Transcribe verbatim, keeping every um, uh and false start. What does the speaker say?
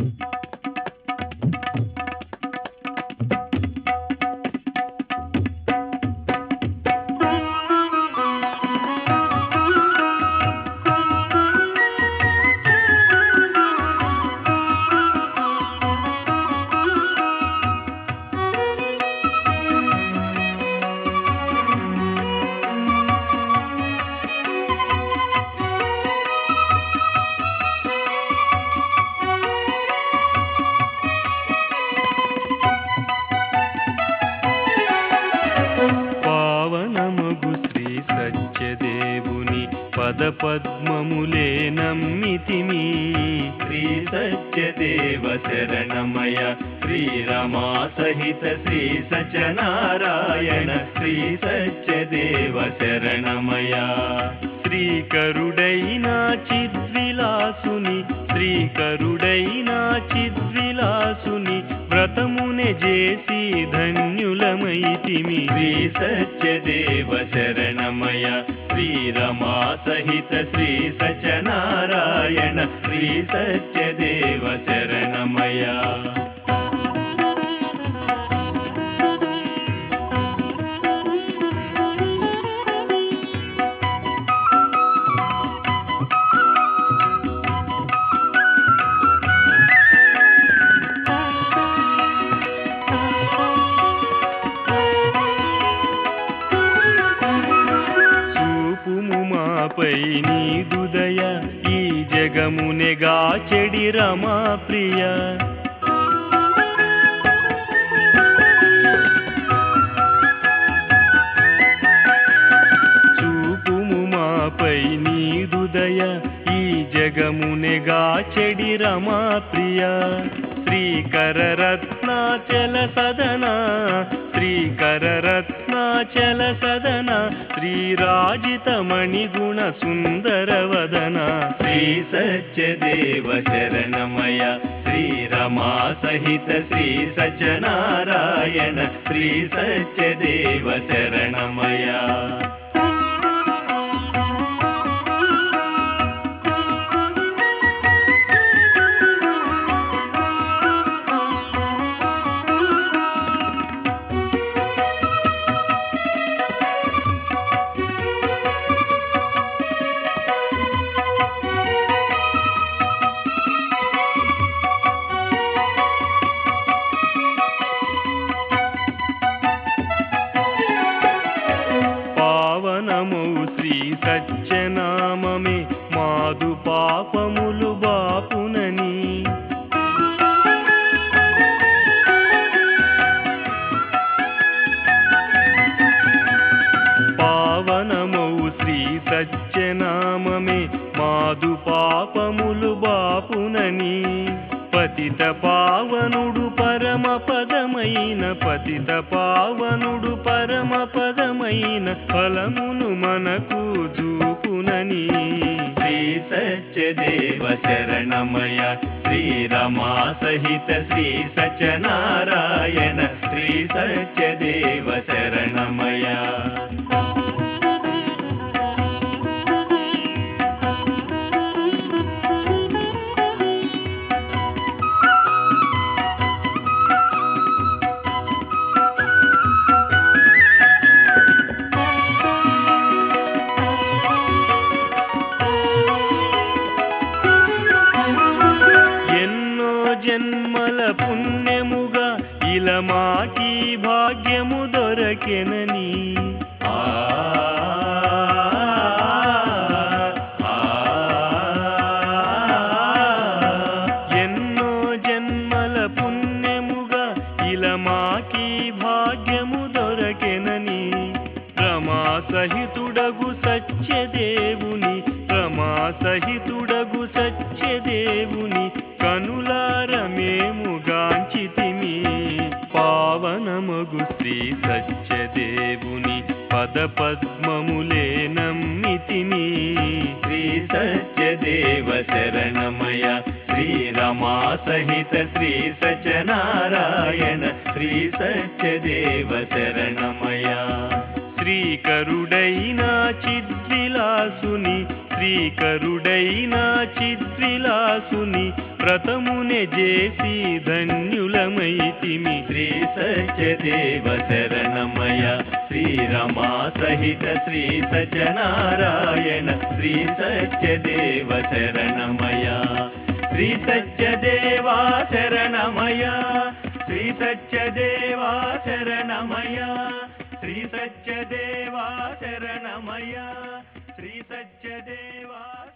పద పద్మములే నమ్మితిమి. శ్రీ సత్యదేవ శరణమయ శ్రీరమా సహిత శ్రీ సత్యనారాయణ శ్రీ సత్యదేవ శరణమయ. శ్రీకరుడైన చిద్విలాసుని శ్రీకరుడైన చిద్విలాసుని వ్రతమునే చేసి ధన్యులమైతిమి. శ్రీ సత్యదేవ శరణమయ శ్రీరమా సహిత శ్రీ సత్యనారాయణ శ్రీ సత్యదేవ శరణమయ. పై నీదుదయ ఈ జగమునెగా చెడి రమా ప్రియ. చూపుము మాపై నీదుదయ ఈ జగమునెగా చెడి రమా ప్రియ. శ్రీకర రత్నాచల సదన శ్రీకర రత్నాచల సదన శ్రీరాజిత మణిగుణ సుందర వదన. శ్రీ సత్యదేవ శరణమయ శ్రీరమా సహిత శ్రీ సత్యనారాయణ శ్రీ సత్యదేవ శరణమయ. పావనమౌ శ్రీ సత్యనామమే మాదు పాపములు బాపునని. పావనమౌ శ్రీ సత్యనామమే మాదు పాపములు బాపునని. పతిత పావనుడు పరమ పదమైన పతిత పావనుడు పరమ పదమైన ఫలమును మనకు చూపునని. శ్రీ సత్యదేవ శరణమయ శ్రీరమా సహిత శ్రీ సత్యనారాయణ శ్రీ సత్యదేవ శరణమయ. జన్మల పుణ్యముగా ఇలా మాకి భాగ్యము దొరకెనని. ఎన్నో జన్మల పుణ్యముగా ఇలా మాకి భాగ్యము దొరకెనని. రమా సహితుడగు సత్యదేవుని రమా సహితుడగు సత్యదేవుని కనులార మేము గాంచితిమి. పావనమగు శ్రీ సత్యదేవుని పద పద్మములే నమ్మితిమి. శ్రీ సత్యదేవ శరణమయ శ్రీరమా సహిత శ్రీ సత్యనారాయణ శ్రీ సత్యదేవ శరణమయ. శ్రీకరుడైన చిద్విలాసుని శ్రీకరుడైన చిద్విలాసుని వ్రతమునే చేసి ధన్యులమైతిమి. శ్రీ సత్యదేవ శరణమయ శ్రీరమా సహిత శ్రీ సత్యనారాయణ శ్రీ సత్యదేవ శరణమయ శ్రీ సత్యదేవా శరణమయ శ్రీ సత్యదేవా శరణమయ శ్రీ సత్యదేవా శరణమయ శ్రీ సత్యదేవా